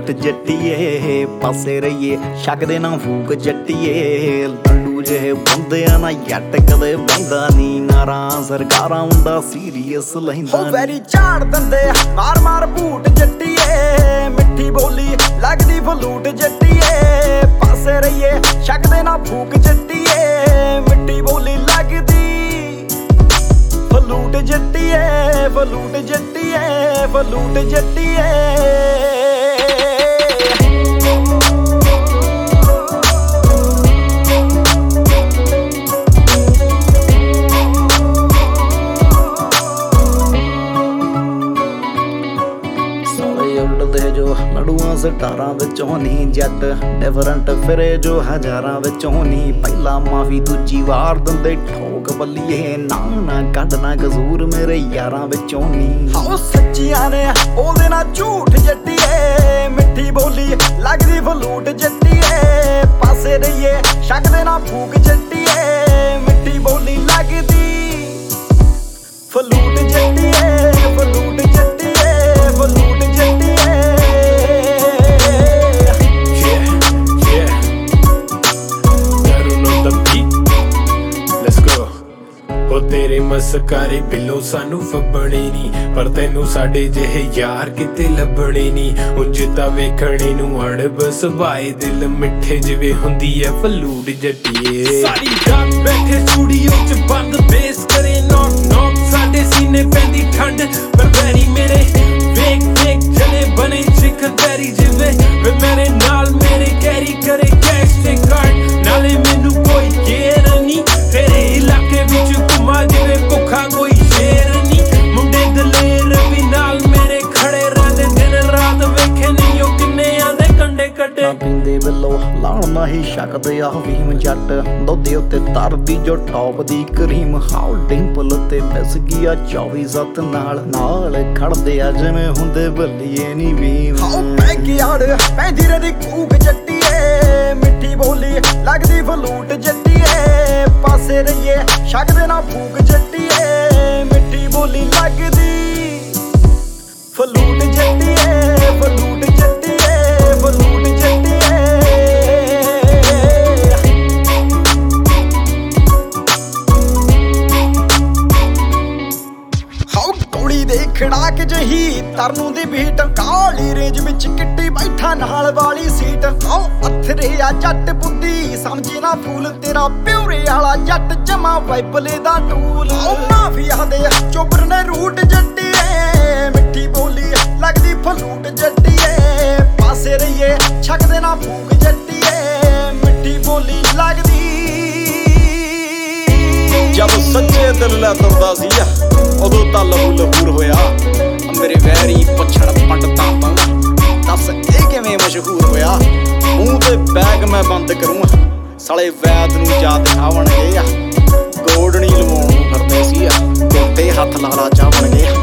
flute ਜੱਟੀਏ ਪਾਸੇ ਰਹੀਏ ਛਕਦੇ ਨਾ ਫੂਕ ਜੱਟੀਏ ਲੱਡੂ ਜਿਹੇ ਬੰਦਿਆਂ ਨਾ ਜੱਟ ਕਦੇ ਬਹਿੰਦਾ ਨੀ ਨਾਰਾਂ ਸਰਕਾਰਾਂ ਹੁੰਦਾ ਸੀਰੀਅਸ ਲੈਂਦਾ ਨੀ ਵੈਰੀ ਝਾੜ ਦਿੰਦੇ ਮਾਰ ਮਾਰ ਬੂਟ ਜੱਟੀਏ ਮਿੱਠੀ ਬੋਲੀ ਲੱਗਦੀ ਫਲੂਟ ਜੱਟੀਏ ਪਾਸੇ ਰਹੀਏ ਛਕਦੇ ਨਾ ਫੂਕ ਜੱਟੀਏ ਮਿੱਠੀ ਬੋਲੀ ਲੱਗਦੀ ਫਲੂਟ ਜੱਟੀਏ ਫਲੂਟ ਜੱਟੀਏ ਫਲੂਟ ਜੱਟੀਏ ਜੋ ਲੜੂਆਂ ਸਟਾਰਾਂ ਵਿੱਚੋਂ ਨੀ ਜੱਟ ਡਿਫਰੈਂਟ ਫਿਰੇ ਜੋ ਹਜ਼ਾਰਾਂ ਵਿੱਚੋਂ ਨੀ ਪਹਿਲਾ ਮਾਫੀ ਦੂਜੀ ਵਾਰ ਦਿੰਦੇ ਠੋਕ ਬੱਲੀਏ ਨਾ ਕੱਢਣਾ ਕਸੂਰ ਮੇਰੇ ਯਾਰਾਂ ਵਿੱਚੋਂ ਨੀ ਹਾਉ ਸੱਚੀਆਂ ਨੇ ਬੋਲਦੇ ਨਾ ਝੂਠ ਜੱਟੀਏ ਮਿੱਠੀ ਬੋਲੀ ਲੱਗਦੀ ਫਲੂਟ ਜੱਟੀਏ ਪਾਸੇ ਰਹੀਏ ਛਕਦੇ ਨਾ ਫੂਕ ਜੱਟੀਏ ਮਿੱਠੀ ਬੋਲੀ ਲੱਗਦੀ ਫਲੂਟ ਜੱਟੀਏ ਫਲੂਟ ਜੱਟੀਏ ਫਲੂਟ ਜੱਟੀਏ ਤੇਰੇ ਮਸਕਾਰੇ ਬਿੱਲੋ ਸਾਨੂੰ ਫੱਬਣੇ ਨੀ ਪਰ ਤੈਨੂੰ ਸਾਡੇ ਜਿਹੇ ਯਾਰ ਕਿਤੇ ਲੱਭਣੇ ਨੀ ਉਂਝ ਤਾਂ ਵੇਖਣੇ ਨੂੰ ਅੜਬ ਸੁਭਾਏ ਦਿਲ ਮਿੱਠੇ ਜਿਵੇਂ ਹੁੰਦੀ ਐ ਫਲੂਟ ਜੱਟੀਏ ਸਾਰੀ ਰਾਤ ਬੈਠੇ ਸਟੂਡੀਓ ਚ ਬੰਦ ਬੇਸ ਕਰੇ ਨੌਕ ਨੌਕ ਸਾਡੇ ਸੀਨੇ ਪੈਂਦੀ ਠੰਡ ਪਰ ਵੈਰੀ ਮੇਰੇ ਵੇਖ ਵੇਖ ਜਲੇ ਬਣੇ ਚਿਕਨ ਤੇਰੀ ਜਿਵੇਂ ਵੇ ਮੇਰੇ ਨਾਲ ਮੇਰੇ ਕੈਰੀ ਕਰੇ ਕੈਸ਼ ਤੇ ਕਾਰਡ ਨਾਲੇ ਮੈਨੂੰ ਕੋਈ ਕੇਅਰ ਨੀ ਤੇਰੇ ਇਲਾਕੇ ਵਿੱਚ ਘੁੰਮਾ ਜਿਵੇਂ ਭੁੱਖਾ ਕੋਈ ਸ਼ੇਰ ਨੀ ਮੁੰਡੇ ਦਲੇਰ ਵੀ ਨਾਲ ਮੇਰੇ ਖੜੇ ਰਹਿੰਦੇ ਦਿਨ ਰਾਤ ਵੇਖੇ ਨਹੀਂ ਉਹ ਕਿੰਨੇ ਆਂਦੇ ਕੰਡੇ ਕੱਢੇ ਨਾ ਪੀਂਦੇ ਬਿੱਲੋ ਲਾਣ ਨਾ ਹੀ ਛਕਦੇ ਆ ਵੀਮ ਜੱਟ ਦੁੱਧੇ ਉੱਤੇ ਤਰਦੀ ਜੋ ਟੌਪ ਦੀ ਕਰੀਮ ਹਾਉ ਡਿੰਪਲ ਤੇ ਪਿਸ ਗਿਆ 24/7 ਨਾਲ ਖੜਦੇ ਆ ਜਿਵੇਂ ਹੁੰਦੇ ਬੱਲੀਏ ਨੀ ਵੀਮ ਹਾਉ ਬੈਕਯਾਰਡ ਪੈਂਦੀ ਰਹੀ ਕੂਕ ਜੱਟੀਏ ਮਿੱਠੀ ਬੋਲੀ ਲੱਗਦੀ ਫਲੂਟ ਜੱਟੀਏ ਪਾਸੇ ਰਹੀਏ ਛਕਦੇ ਨਾ ਫੂਕ ਜੱਟੀਏ ਮਿੱਠੀ ਬੋਲੀ ਲੱਗਦੀ ਫਲੂਟ ਜੱਟੀਏ ਫਲੂਟ ਜੱਟੀਏ ਫਲੂਟ ਜੱਟੀਏ ਹਾਉ ਕੁੜੀ ਦੇ ਖੜਾਕ ਜਹੀ ਤਰਨੂ ਦੀ ਬੀਟ ਕਾਲੀ ਰੇਂਜ ਵਿੱਚ ਕਿੱਟੀ ਬੈਠਾ ਨਾਲ ਵਾਲੀ ਸੀਟ ਹਾਉ ਅਥਰੇ ਆ ਜੱਟ ਬੁੱਧੀ ਸਮਝੇ ਨਾ ਫੂਲ ਤੇਰਾ ਪਿਉਰੇ ਵਾਲਾ ਜੱਟ ਜਮਾ ਵਾਈਪਲੇ ਦਾ ਟੂਲ ਹਾਉ ਮਾਫੀਆ ਦੇ ਚੋਬਰ ਨੇ ਰੂਟ ਜੱਟੀਏ ਮਿੱਠੀ ਬੋਲੀ ਲੱਗਦੀ ਫਲੂਟ ਜੱਟੀਏ ਪਾਸੇ ਰਹੀਏ ਛਕਦੇ ਨਾ ਫੂਕ ਜੱਟੀਏ ਮਿੱਠੀ ਬੋਲੀ ਲੱਗਦੀ ਜਦੋਂ ਸੱਚੇ ਦਿਲ ਲੈ ਤੁਰਦਾ ਸੀ ਉਦੋਂ ਤਾਂ ਲਹੂ ਲਹੂਰ ਹੋਇਆ ਮੇਰੇ ਵੈਰੀ ਪੁੱਛਣ ਪੰਡਤਾਂ ਤੋਂ ਦੱਸ ਇਹ ਕਿਵੇਂ ਮਸ਼ਹੂਰ ਹੋਇਆ ਮੂੰਹ ਤੇ ਬੈਗ ਮੈਂ ਬੰਦ ਕਰੂੰ ਸਾਲੇ ਵੈਦ ਨੂੰ ਜਾ ਦਿਖਾਵਣਗੇ ਗੋਡਣੀ ਲਵਾਉਣ ਨੂੰ ਫਿਰਦੇ ਸੀ ਗੋਡੇ ਹੱਥ ਲਾਲਾ ਚਾਵਣਗੇ